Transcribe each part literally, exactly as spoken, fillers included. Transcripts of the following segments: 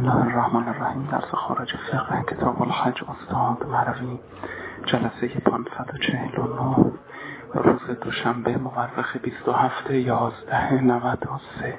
الله الرحمن الرحیم. درس خارج فقه کتاب الحج استاد مروی، جلسه پانصد و چهل و نه، روز دوشنبه مورخ بیست و هفت یازده نود و سه.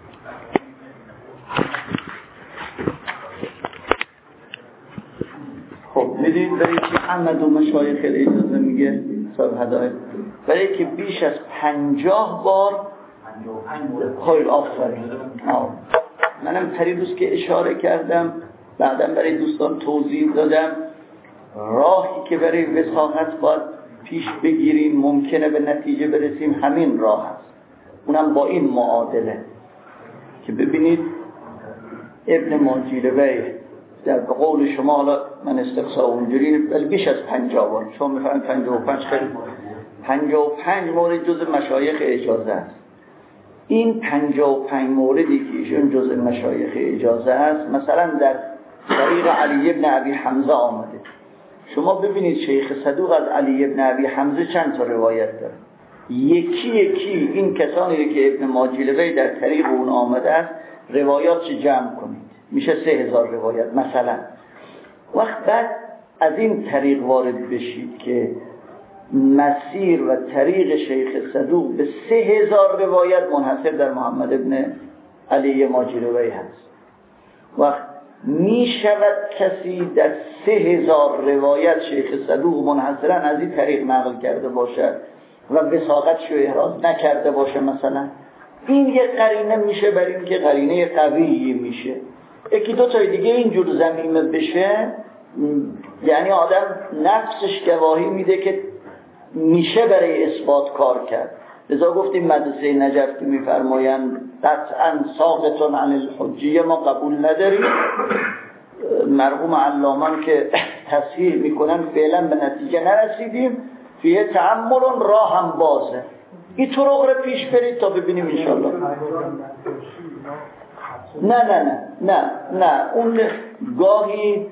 خب میدید برای که احمد و مشایخ اجازه میگه صاحب هدایت، برای که بیش از پنجاه بار خیلی آفرین. منم پریروز که اشاره کردم، بعدم برای دوستان توضیح دادم، راهی که برای وساقت باید پیش بگیریم ممکنه به نتیجه برسیم همین راه هست، اونم با این معادله که ببینید ابن ماجیلوی در قول شما، حالا من استقصا اونجوری، ولی بیش از پنجاه بار، شما میفهمید پنجاه و پنج خیلی پنجاه و پنج مورد جز مشایخ اجازه است. این پنجاه و پنج موردی که ایشون جز مشایخ اجازه است، مثلا در طریق علی ابن ابی حمزه آمده. شما ببینید شیخ صدوق از علی ابن ابی حمزه چند تا روایت داره، یکی یکی این کسانی که ابن ماجیلوی در طریق اون آمده است روایات چه جمع کنید، میشه سه هزار روایت مثلا. وقت بعد از این طریق وارد بشید که مسیر و طریق شیخ صدوق به سه هزار روایت منحصر در محمد ابن علی ماجیلوی هست. وقت می شود کسی در سه هزار روایت شیخ صدوق منحصرا از این طریق نقل کرده باشد و وثاقتش رو احراز نکرده باشه مثلا، این یک قرینه میشه بر این که قرینه قویی میشه. یکی دو تا دیگه اینجور ضمیمه بشه، یعنی آدم نفسش گواهی میده که میشه برای اثبات کار کرد. لذا گفتیم مدرسه نجف که میفرمایند قطعا ساقطون عن الحجیه ما قبول نداریم، مرحوم علامان که تصحیح میکنن فعلا به نتیجه نرسیدیم، فیه تعمل راه هم بازه. این طرق رو پیش برید تا ببینیم انشالله. نه نه نه نه نه اون گاهی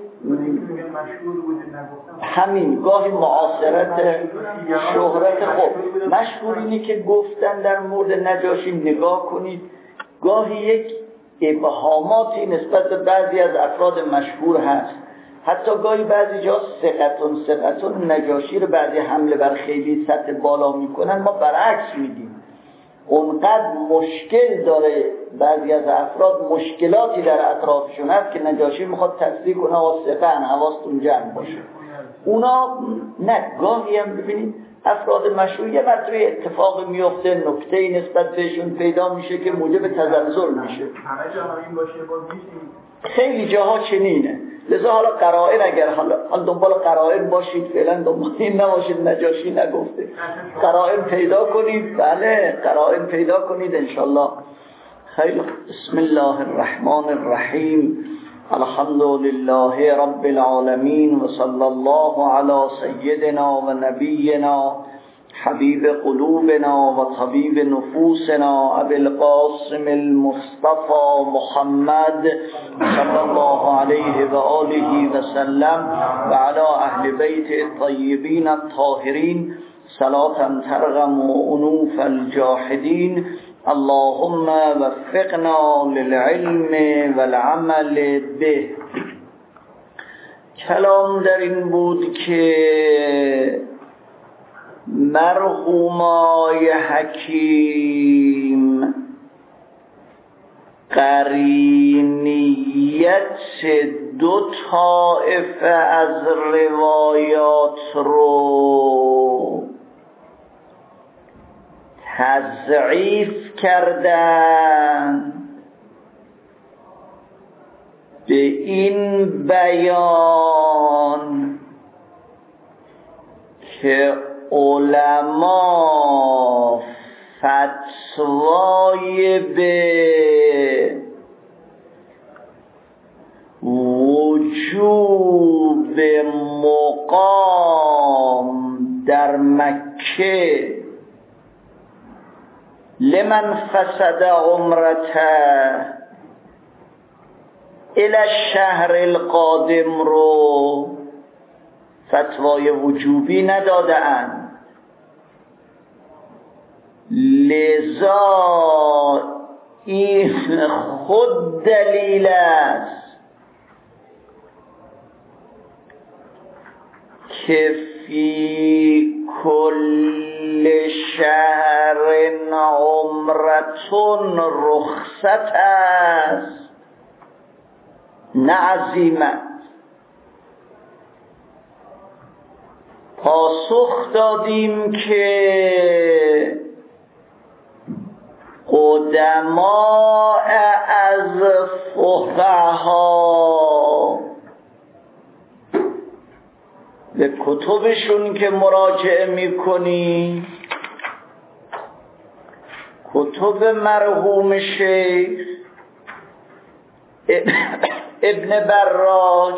همین گاهی معاصرت شهرت. خب مشهور اینی که گفتن در مورد نجاشی نگاه کنید، گاهی یک ابهاماتی نسبت به بعضی از افراد مشهور هست، حتی گاهی بعضی جا ثقتون ثقتون نجاشی رو بعضی حمله بر خیلی سطح بالا میکنن، ما برعکس میدیم. اونقدر مشکل داره بعضی از افراد، مشکلاتی در اطرافشون هست که نجاشی میخواد تصدیق کنه و ثقن حواستون جمع باشه. اونا نه، گاهی هم ببینید افراد مشهور یه مرتبه اتفاق میفته، نکته‌ای نسبت بهشون پیدا میشه که موجب تزلزل میشه. همه جا همین باشه باز نیست، خیلی جاها چنینه. لذا حالا قرائن، اگر حالا دنبال قرائن باشید، فعلا دنبال این نباشید نجاشی نگفته، قرائن پیدا کنید. بله قرائن پیدا کنید انشالله. خیلی بسم الله الرحمن الرحیم. الحمد لله رب العالمین و صلی الله علی سیدنا و نبینا حبیب قلوبنا و طبیب نفوسنا ابی القاسم المصطفى محمد صلی الله علیه و آله و سلم و علی اهل بیت الطیبین الطاهرین صلاة ترغم انوف الجاحدین. اللهم وفقنا للعلم والعمل به. کلام در این بود که مرحومای حکیم قرینیت دو طائفه از روایات رو تضعیف کردن به این بیان که علما فتوای به وجوب مقام در مکه لمن فسد عمرته الى الشهر القادم رو فتوای وجوبی نداده اند. لذا این خود دلیل است که فی کل شهر عمرتون رخصت است نه عزیمت. پاسخ دادیم که قدماء از فقها به کتبشون که مراجعه میکنی، کتب مرحوم شیخ ابن براج،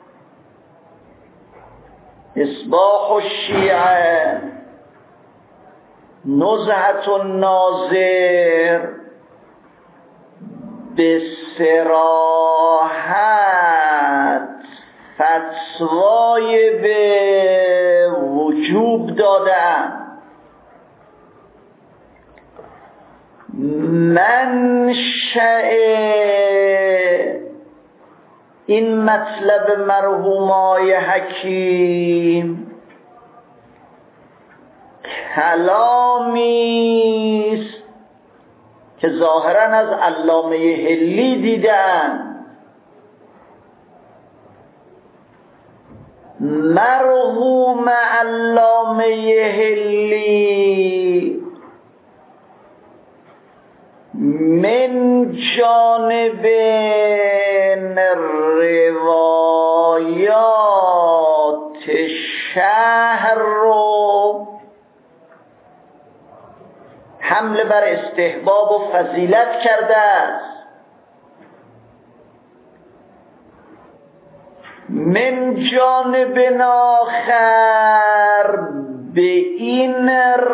اصباح الشیعه، نزهة الناظر، به صراحت فتوای به وجوب دادن. منشأ این مطلب مرحومای حکیم کلامی است که ظاهراً از علامه حلی دیدن. مرحوم علامه حلی من جانب روایات شهر رو حمله بر استحباب و فضیلت کرده است. من جانب آخر به این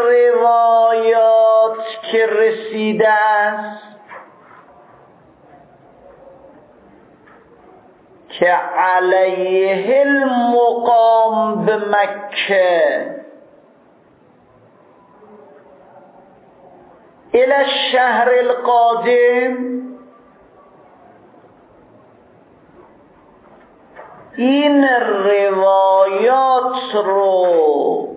روایات که رسیده است که علیه المقام به مکه الى الشهر القادم، این روایات رو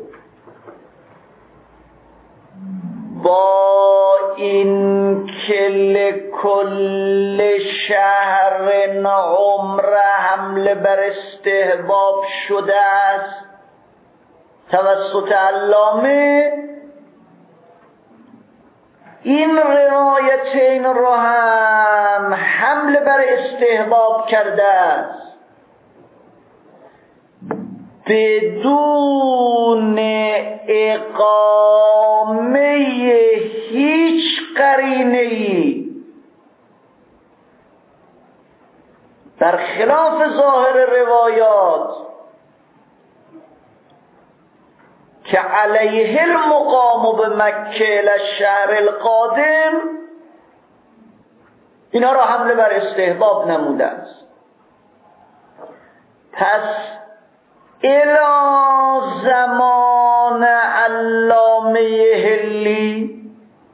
با این که لکل شهر عمره حمله بر استحباب شده است توسط علامه، این روایتین رو هم حمله بر استحباب کرده است بدون اقامه هیچ قرینه‌ای، برخلاف ظاهر روایات که علیه المقام به مکه الی الشهر القادم اینا را حمله بر استحباب نموده است. پس الی زمان علامه حلی،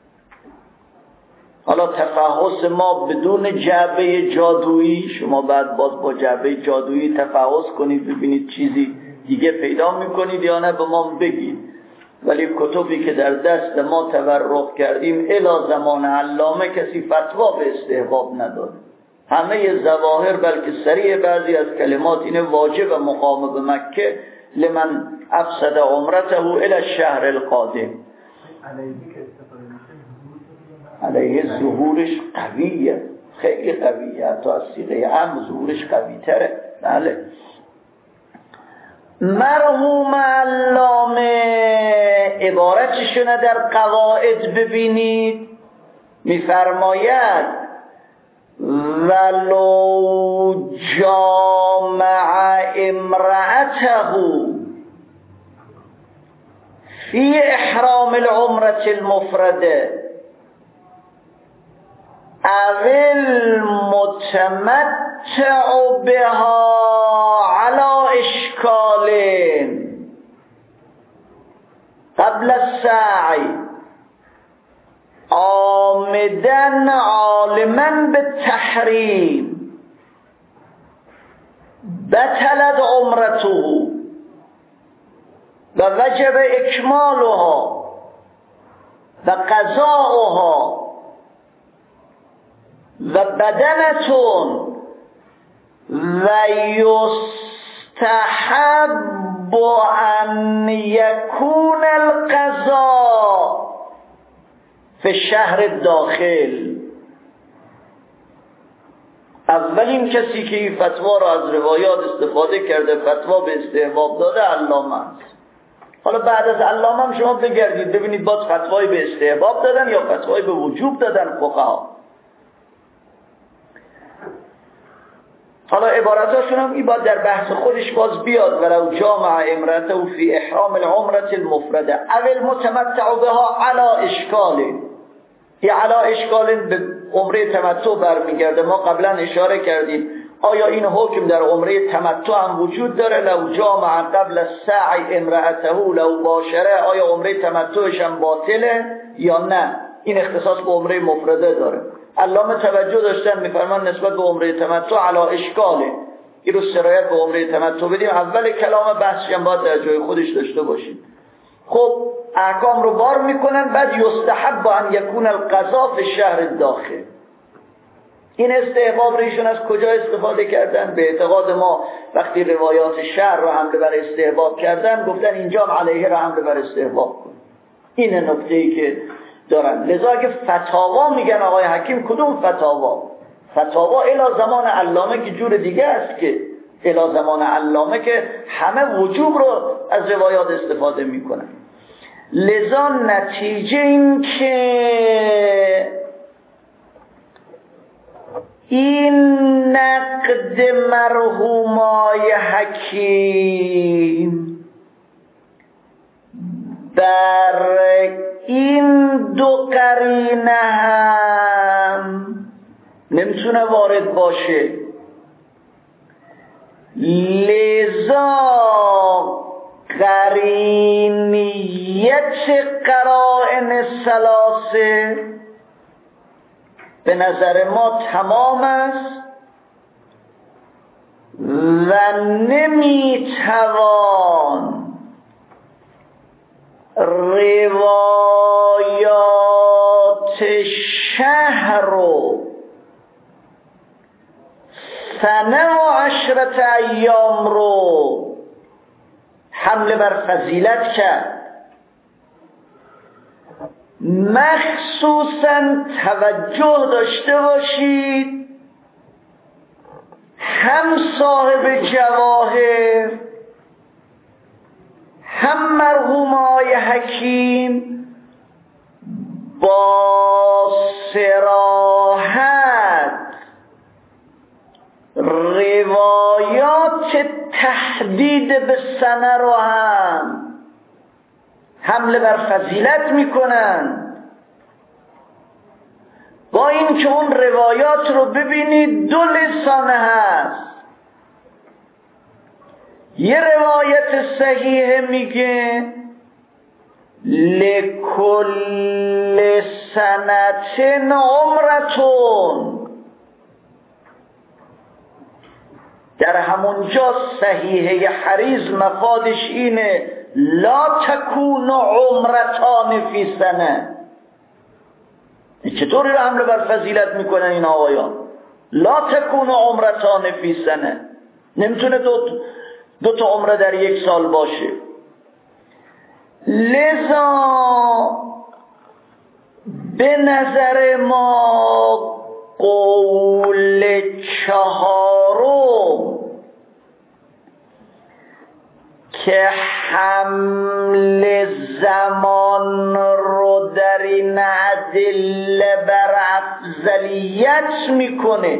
حالا تفحص ما بدون جعبه جادویی، شما بعد باز با جعبه جادویی تفحص کنید ببینید چیزی دیگه پیدا میکنید یا نه به ما بگید، ولی کتبی که در دست ما تورق کردیم الی زمان علامه کسی فتوا به استحباب نداد. همه ظواهر بلکه صریح بعضی از کلمات اینه واجب مقام به مکه لمن افسد عمرته الی الشهر القادم. علیه ظهورش قویه، خیلی قویه، حتی از صیغه عام ظهورش قوی تره. بله. مرحوم علامه عبارتشونه در قواعد ببینید، میفرماید ولو جامع امرأته فی احرام العمرة المفرده اول متمتع بها على اشکال قبل السعی عامدن عالما بالتحریم بطلت عمرته و وجب اکمالها و قضاؤها و بدنتون و یستحب ان یکون القضاء فی شهر الداخل. اولین کسی که این فتوا را از روایات استفاده کرده فتوا به استحباب داده علامه است. حالا بعد از علامه هم شما بگردید ببینید باز فتوای به استحباب دادن یا فتوای به وجوب دادن فقها. حالا عباراتشون هم این باید در بحث خودش باز بیاد. ولو جامع امرأته فی احرام العمره المفرده او المتمتع بها علی اشکال، این علی اشکال به عمره تمتع برمیگرده. ما قبلا اشاره کردیم آیا این حکم در عمره تمتع هم وجود داره؟ لو جامع قبل السعی امرأته لو باشره، آیا عمره تمتعش هم باطله یا نه؟ این اختصاص به عمره مفرده داره. علامه توجه داشتن میفرمان نسبت به عمره تمتع علی اشکاله، این رو سرایت به عمره تمتع بدیم. اول کلام بحثش هم باید در جای خودش داشته باشیم. خب احکام رو بار میکنن. بعد یستحب ان یکون القضاء فی شهر الداخل. این استحباب رو ایشون از کجا استفاده کردن؟ به اعتقاد ما وقتی روایات شهر رو حمله بر استحباب کردن گفتن اینجا هم علیه رو حمله بر استحباب کن. این نکته‌ای که دارن. لذا اگه فتاوا میگن آقای حکیم، کدوم فتاوا؟ فتاوا الی زمان علامه که جور دیگه است، که الی زمان علامه که همه وجوب رو از روایات استفاده میکنن. لذا نتیجه این که این نقد مرحومای حکیم بر این دو قرینه هم نمیتونه وارد باشه. لذا قرینیت قرائن ثلاثه به نظر ما تمام است و نمیتوان روایات شهر رو سنه و عشرت ایام رو حمله بر فضیلت کرد. مخصوصا توجه داشته باشید هم صاحب جواهر هم مرحوم آقای حکیم با صراحت روایات تحدید به سنه رو هم حمله بر فضیلت میکنن. با این که اون روایات رو ببینید دو لسانه هست. یه روایت صحیح میگه لکل سنتن عمرتون، در همونجا صحیحه حریز مفادش اینه لا تکون عمرتان فی سنه. چطوری رو حمله بر فضیلت میکنن این آقایان؟ لا تکون عمرتان فی سنه، نمیتونه دو, دو تا عمره در یک سال باشه. لذا به نظر ما قول چهارم که حمل زمان رو در این ادله بر افضلیت میکنه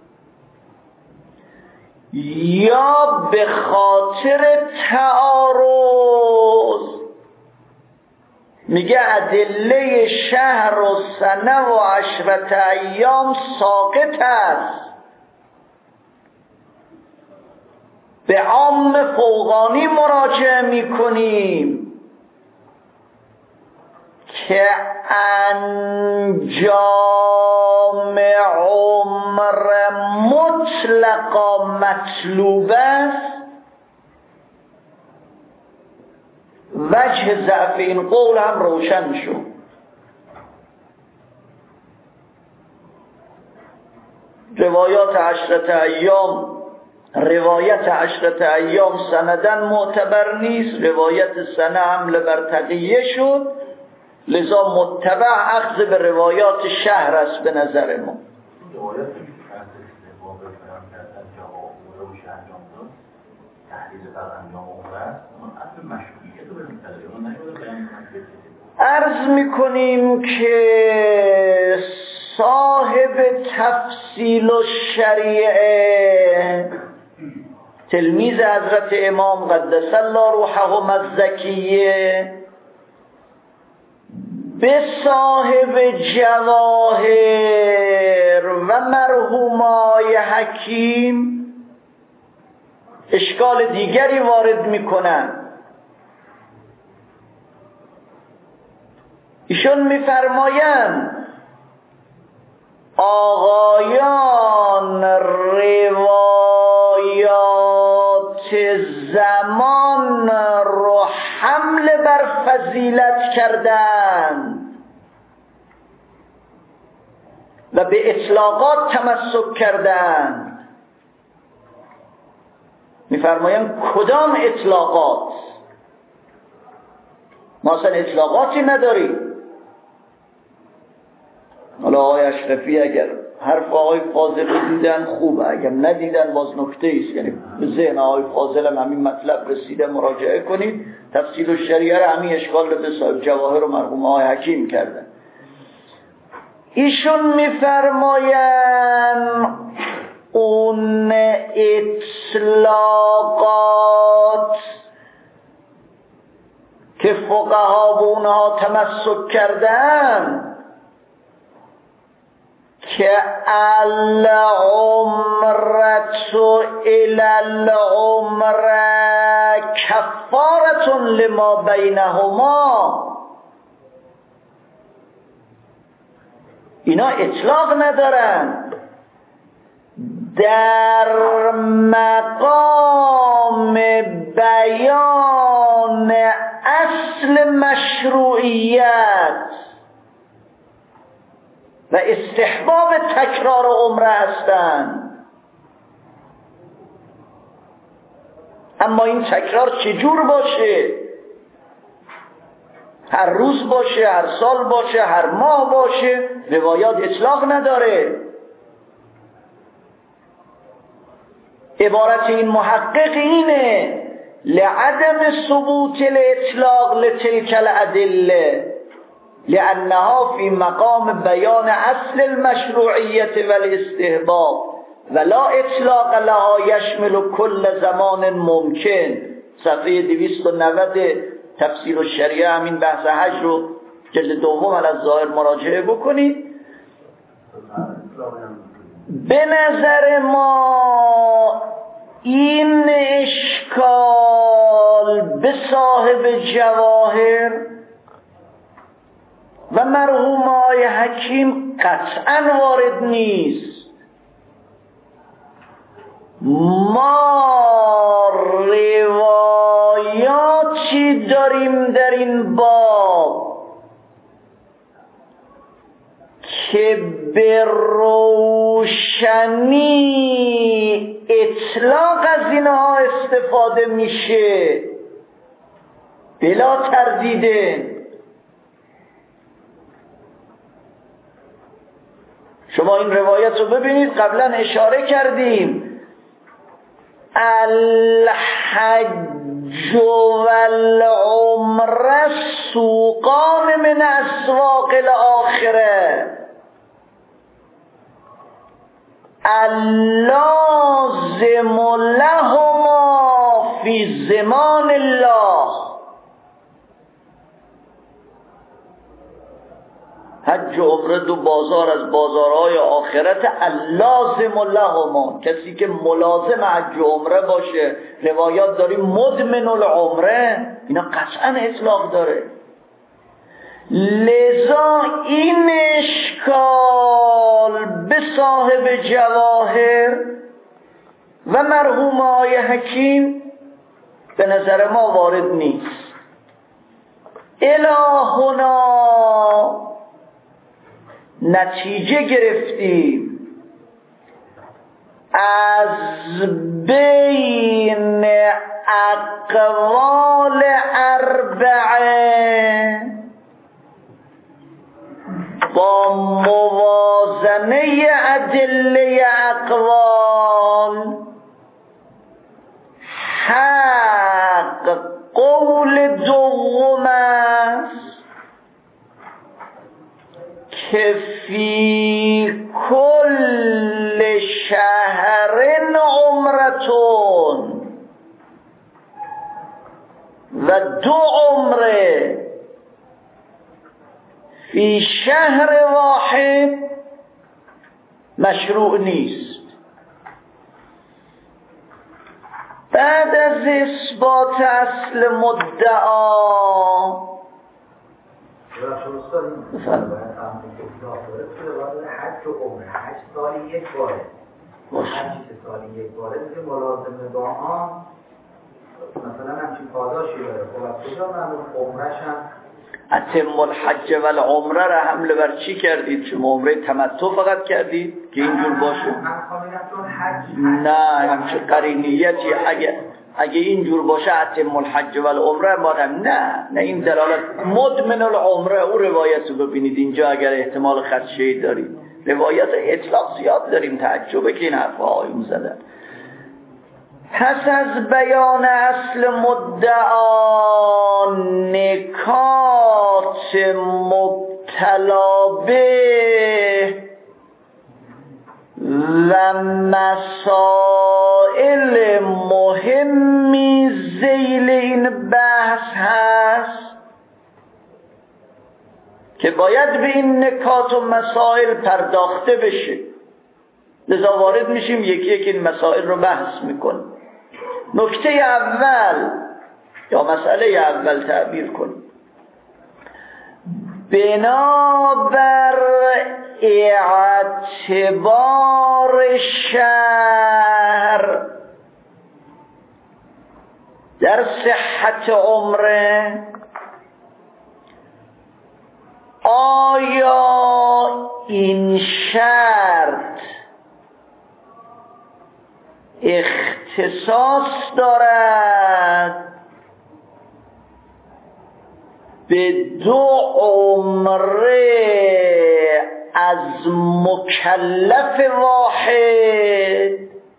یا به خاطر تعارض میگه ادله شهر و سنه و عشرت ایام ساقط است، به عام فوقانی مراجعه میکنیم که انجام عمر مطلقا مطلوب است وجه ضعف این قول هم روشن شد. روایات عشرت ایام روایت عشرت ایام سندن معتبر نیست، روایت سنه حمله بر تقیه شد، لذا متبع اخذ به روایات شهر است به نظر ما. عرض میکنیم که صاحب تفصیل و شریعه تلمیذ حضرت امام قدس الله روحه الزکیه به صاحب جواهر و مرحومای حکیم اشکال دیگری وارد میکنن. ایشون میفرمایند آقایان روایات زمان رو حمل بر فضیلت کردند و به اطلاقات تمسک کردند. میفرمایند کدام اطلاقات؟ ما اصلا اطلاقاتی نداریم. حالا آقای اشرفی اگر حرف آقای فاضل رو دیدن خوبه، اگر ندیدن باز نکته ایست، یعنی به ذهن آقای فاضل هم همین مطلب رسیده مراجعه کنید. تفصیل و شریعه رو همین اشکال به صاحب جواهر و مرحوم آقای حکیم کردن. ایشون میفرماین اون اطلاقات که فقها به اونها تمسک کردن که العمرة الى العمره کفارة لما بینهما، اینا اطلاق ندارن. در مقام بیان اصل مشروعیت و استحباب تکرار عمره هستند. اما این تکرار چجور باشه؟ هر روز باشه، هر سال باشه، هر ماه باشه، روایات اطلاق نداره. عبارت این محقق اینه لعدم ثبوت الاطلاق لتلك الادله لأنها في مقام بیان اصل المشروعیت والاستحباب ولا اطلاق لها يشمل كل زمان ممکن. صفحه دویست و نود تفسیر الشریعه همین بحث حج رو جلد دوم از ظاهر مراجعه بکنید. به نظر ما این اشکال به صاحب جواهر و مرحومای حکیم قطعا وارد نیست. ما روایاتی داریم در این باب که به روشنی اطلاق از اینها استفاده میشه بلا تردیده. شما این روایت رو ببینید، قبلا اشاره کردیم الحج والعمره سوقان من اسواق الاخره اللازم لهما فی زمان الله. حج و عمره دو بازار از بازارهای آخرت اللازم لهما، کسی که ملازم حج و عمره باشه. روایات داریم مدمن العمره، اینا قطعا اطلاق داره. لذا این اشکال به صاحب جواهر و مرحوم آقای حکیم به نظر ما وارد نیست. الهنا نتیجه گرفتیم از بین اقوال اربعه با موازنه ادله اقوال حق قول دوم است که فی کل شهر عمرتون و دو عمره فی شهر واحد مشروع نیست. بعد از اثبات اصل مدعا حج و عمره حج سالی یک باره حجی که سالی یک باره میگه ملازمه با آن مثلا همچین پاداشی داره. خب از کجا معلوم عمرش هم اتم الحج و العمره را حمله بر چی کردید؟ شما عمره تمتع فقط کردید که اینجور باشه؟ نه همچه قرینیتی اگه اگه اینجور باشه اتم الحج و العمره ما هم نه نه این دلالت مدمن العمره. او روایت رو ببینید اینجا اگر احتمال خدشه‌ای دارید روایت اطلاق زیاد داریم تعجبه که این حرفا آیون زدن. پس از بیان اصل مدعا نکات مبتلا به و مسائل مهمی ذیل این بحث هست که باید به این نکات و مسائل پرداخته بشه. لذا وارد میشیم یکی یکی این مسائل رو بحث میکنیم. نکته اول یا مسئله اول تعبیر کنیم. بنابر اعتبار شهر در صحت عمره آیا این شرط اختصاص دارد به دو عمره از مکلف واحد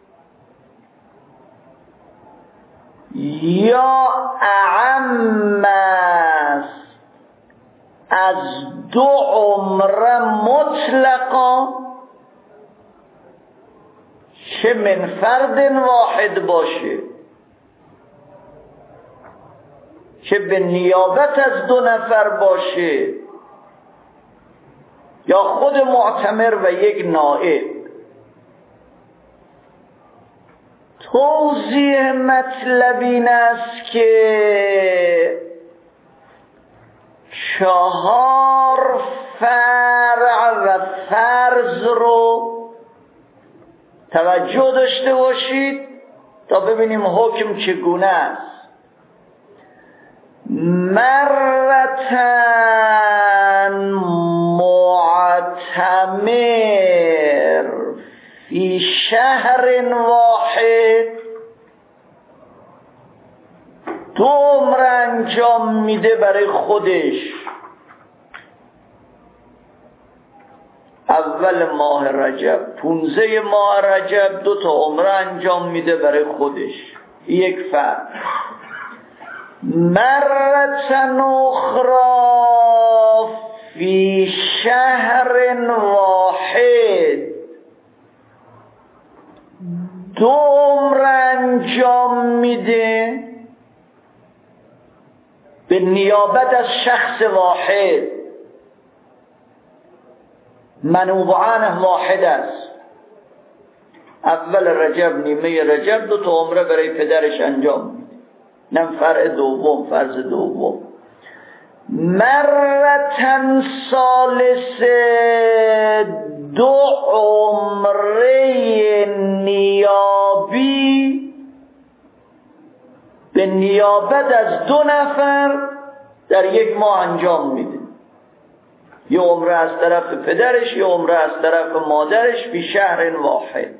یا اعم است از دو عمره مطلقا چه من فرد واحد باشه چه به نیابت از دو نفر باشه یا خود معتمر و یک نائب. توضیح مطلب این است که چهار فرع و فرض رو توجه داشته باشید تا ببینیم حکم چگونه است. مرتن معتمر فی شهر واحد دو عمره انجام میده برای خودش. اول ماه رجب پونزه ماه رجب دو تا عمره انجام میده برای خودش، یک فرد. مرتن اخرى فی شهر واحد دو عمره انجام میده به نیابت از شخص واحد، منوبعانه واحد است. اول رجب نیمه رجب دو تا عمره برای پدرش انجام میده، نم فرع دوم فرض دوم. مرتن ثالثه دو عمره نیابی به نیابت از دو نفر در یک ماه انجام میده، یه عمره از طرف پدرش، یه عمره از طرف مادرش، فی شهر واحد.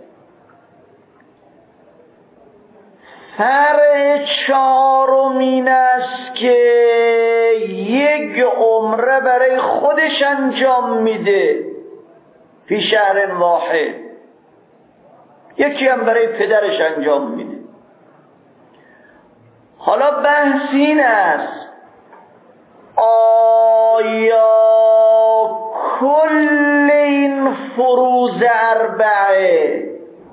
فرع چهارم این است که یک عمره برای خودش انجام میده، فی شهر واحد، یکی هم برای پدرش انجام میده. حالا بحث این است آیا کل این فروض اربعه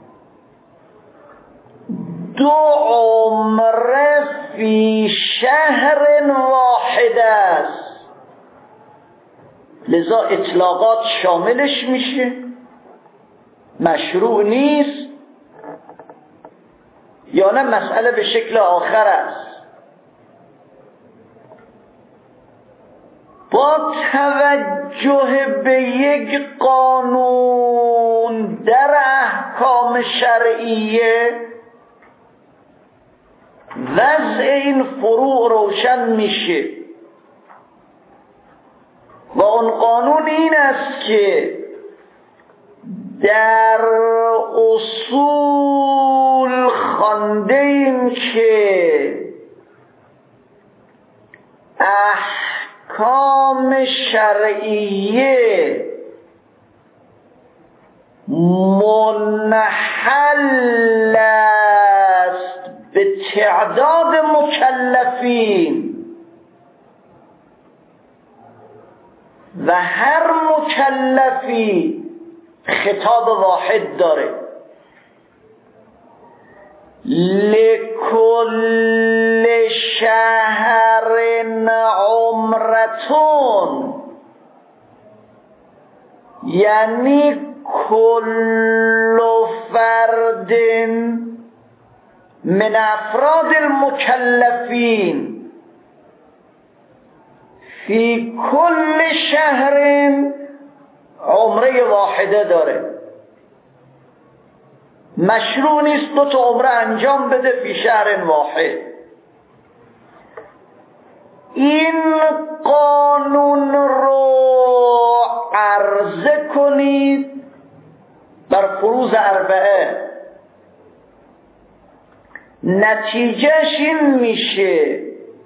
دو عمره فی شهر واحد است، لذا اطلاقات شاملش میشه، مشروع نیست، یا نه مسئله به شکل آخر است؟ با توجه به یک قانون در احکام شرعیه وضع این فروع روشن میشه و اون قانون این است که در اصول خواندیم که احکام شرعیه منحل است به تعداد مکلفین و هر مکلفی خطاب واحد داره. لکل شهر عمرتون، یعنی کل فرد من افراد المکلفین فی کل شهر عمره واحده داره. مشروع نیست دو تا عمره انجام بده فی شهر واحد. این قانون رو عرضه کنید بر فروض اربعه، نتیجهش این میشه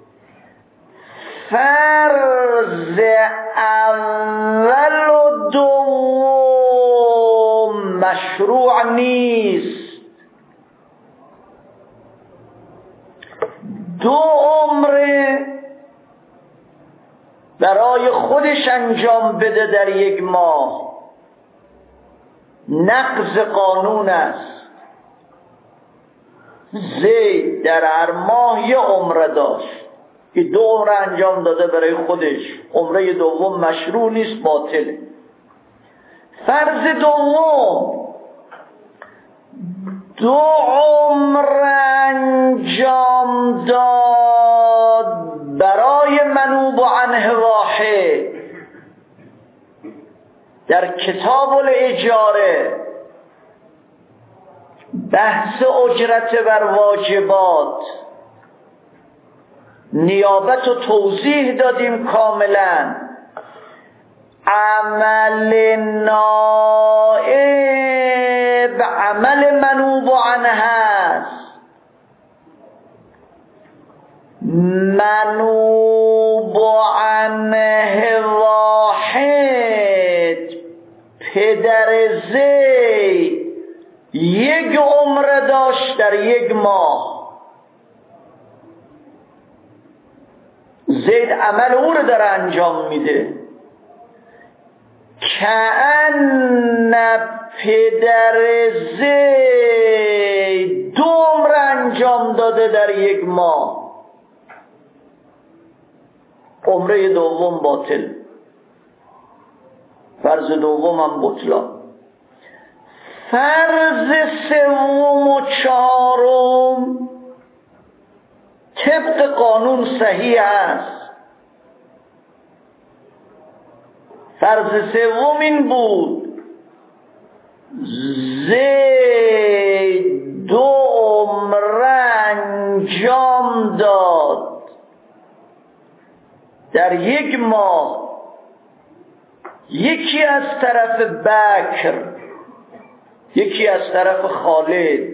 فرض اول و دوم مشروع نیست. دو عمره برای خودش انجام بده در یک ماه نقض قانون است. زید در هر ماه یه عمره داشت، که دو عمره انجام داده برای خودش، عمره دوم مشروع نیست، باطله. فرض دوم دو عمره انجام داد برای منوب عنه واحد، در کتاب الاجاره بحث اجرت بر واجبات نیابت و توضیح دادیم کاملا. عمل نائب عمل منوب عنه هست، منوب عنه واحد پدر زید یک عمره داشت در یک ماه، زید عمل او رو داره انجام میده، کأن پدر زید دو عمره انجام داده در یک ماه، عمره دوم باطل، فرض دوم هم بطلان. فرض سوم و چهارم طبق قانون صحیح است. فرض سوم این بود زید دو عمره انجام داد در یک ماه یکی از طرف بکر، یکی از طرف خالد.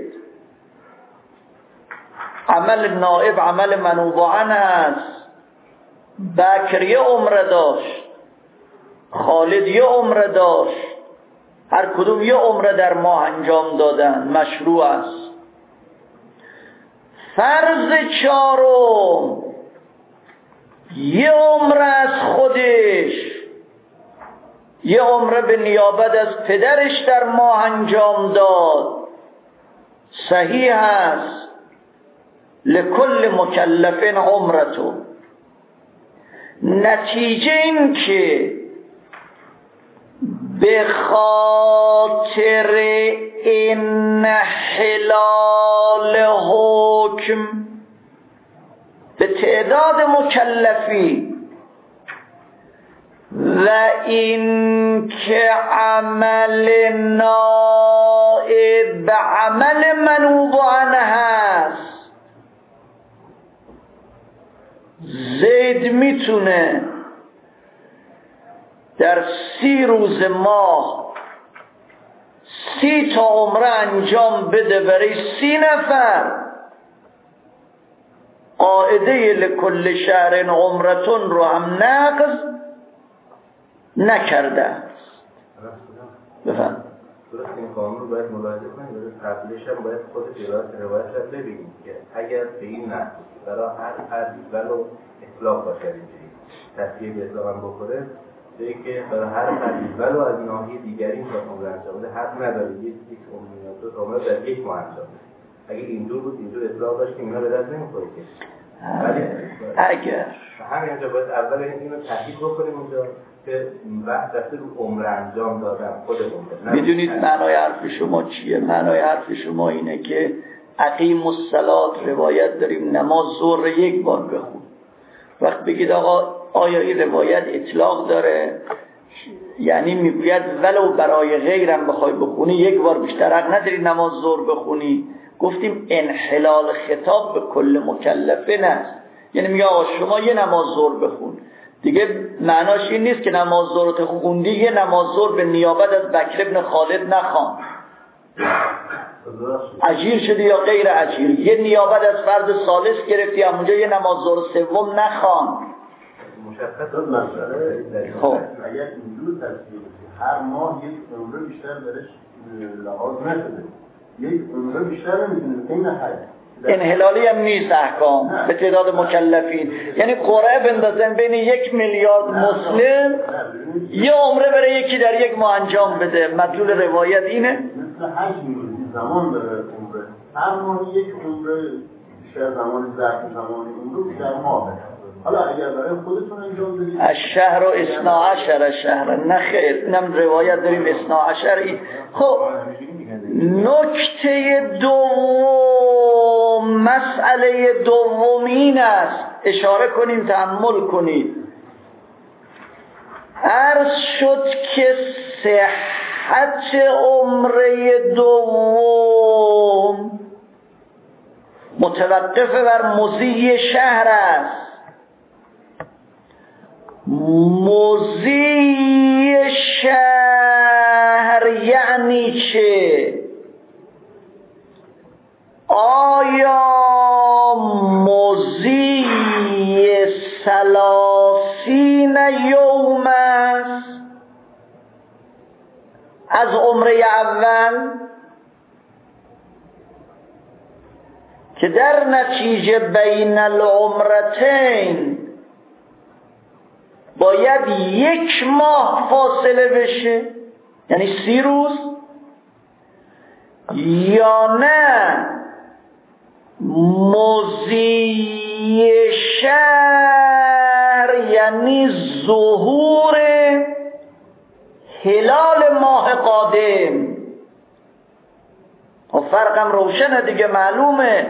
عمل نائب عمل منوبان است. بکر یه عمره داشت، خالد یه عمره داشت، هر کدوم یه عمره در ماه انجام دادن، مشروع است. فرض چهارم یه عمره از خودش، یه عمره به نیابت از پدرش در ماه انجام داد، صحیح است. لکل مکلف عمرتو. نتیجه این که به خاطر انحلال حکم به تعداد مکلفی و این که عمل نائب عمل منوب عنه هست، زید میتونه در سی روز ماه سی تا عمره انجام بده برای سی نفر. قاعده لکل شهر عمرتون رو هم نقض نکرده است. بفهم درست این قانون رو باید ملاحظه کنیم. قبلش هم باید خود روایت روایت را ببینیم که اگر به این نحو برای هر فردی ولو اطلاق باشه، اینجوری تصفیه به اطلاق هم بخوره، به که برای هر فردی ولو از ناحیه دیگری این کار عمره انجام بده، حق نداره یک یک عمره در یک ماه انجام بده. اگه اینجور بود اینجور اطلاق داشت که اینا به دست نمیخوره که. ولی اگر همینجا باید اول اینو تحقیق بکنیم اونجا که وقت دسته رو عمره انجام دادن خود عمره. میدونید معنای حرف شما چیه؟ معنای حرف شما اینه که اقیم الصلاة روایت داریم نماز ظهر یک بار بخون. وقت بگید آقا آیا این روایت اطلاق داره؟ یعنی میگوید ولو برای غیرم بخوای بخونی یک بار بیشتر حق نداری نماز ظهر بخونی. گفتیم انحلال خطاب به کل مکلفه است. یعنی میگه آقا شما یه نماز ظهر بخون، دیگه معناش این نیست که نماز ظهر رو خوندی یه نماز ظهر به نیابت از بکر ابن خالد نخوان. اجیر شدی یا غیر اجیر، یه نیابت از فرد ثالث گرفتی همونجا یه نماز ظهر سوم نخوان. مشخص مسئله. خب اگر اینجور تصویر هر ماه یک عمره بیشتر درش لحاظ نشده، یک عمره بیشتر نمیتونه این حد انحلالی هم نیست احکام به تعداد مکلفین. یعنی قرعه بندازن بین یک میلیارد مسلم یه عمره برای یکی در یک ماه انجام بده. مدلول روایت اینه. مثل حج میگوید زمان داره عمره، هر ماه یک عمره بیشتر زمان ظرف زمان عمره بیشتر ماه بده. حالا اگر برای خودتون انجام بدید الشهر و اثنا عشر شهر، نه خیر، اینم روایت داریم اثنا عشر. خب نکته دوم، مسئله دوم این است، اشاره کنیم تأمل کنید. عرض شد که صحت عمره دوم متوقف بر مضی شهر است. مضی شهر یعنی چه؟ آیا مضی ثلاثین یوم است از عمره اول که در نتیجه بین العمرتین باید یک ماه فاصله بشه، یعنی سی روز، یا نه مضی شهر یعنی ظهور هلال ماه قادم. و فرقم روشنه دیگه، معلومه.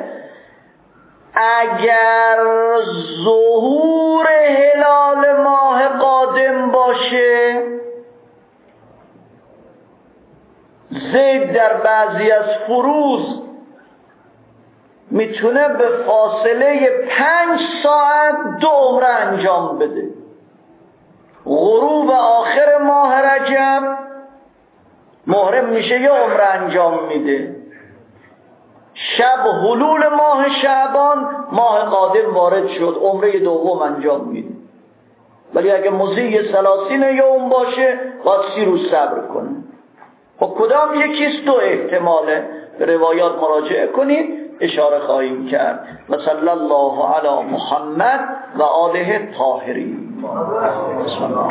اگر ظهور هلال ماه قادم باشه، زید در بعضی از فروز میتونه به فاصله پنج ساعت دو عمره انجام بده. غروب آخر ماه رجب محرم میشه یا عمره انجام میده. شب حلول ماه شعبان ماه قادم وارد شد، عمره دوم انجام میده. ولی اگه مضی ثلاثین یوم باشه باید سی روز صبر کنه. خب کدام یکیست؟ دو احتماله. به روایات مراجعه کنید، اشاره خواهیم کرد. و صلی الله علی محمد و آله طاهرین. بسم الله.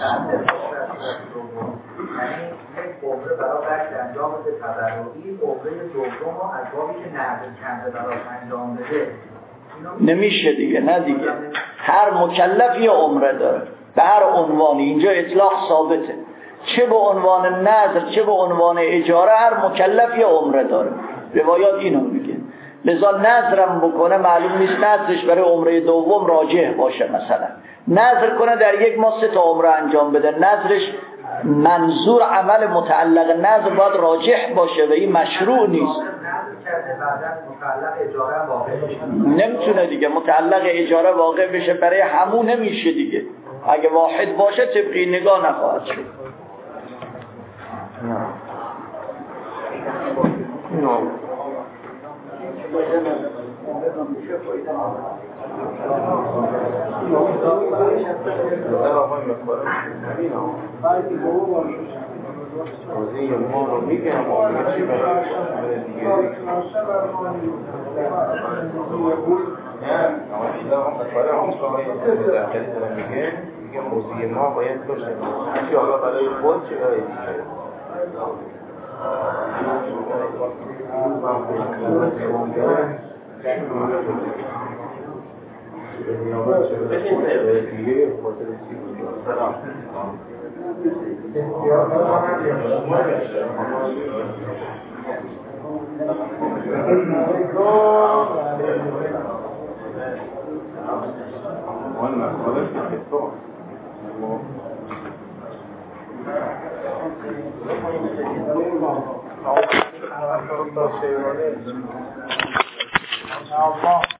عمره برای بخش انجام بده تبرعی، عمره دوم رو از بابی که نهر کنده برای انجام بده نمیشه دیگه. نه دیگه، هر مکلفی عمره داره به هر عنوانی. اینجا اطلاق ثابته، چه به عنوان نذر چه به عنوان اجاره، هر مکلفی عمره داره. روایات اینو میگه. لذا نذرم بکنه معلوم نیست نذرش برای عمره دوم راجح باشه. مثلا نذر کنه در یک ماه سه تا عمره انجام بده، نذرش منظور عمل متعلق نذر باید راجح باشه و این مشروع نیست. نمیتونه دیگه متعلق اجاره واقع بشه، برای همون نمیشه دیگه. اگه واحد باشه طبقی نگاه نخواهد شد. موضوع ما رو میگم و میگه چی برای دیگه نه اما ایلا هم بساره هم سوای متحقلی دارم میگه میگه موضوع ما باید باشه چی آقا برای خود چی برای دیگه Allah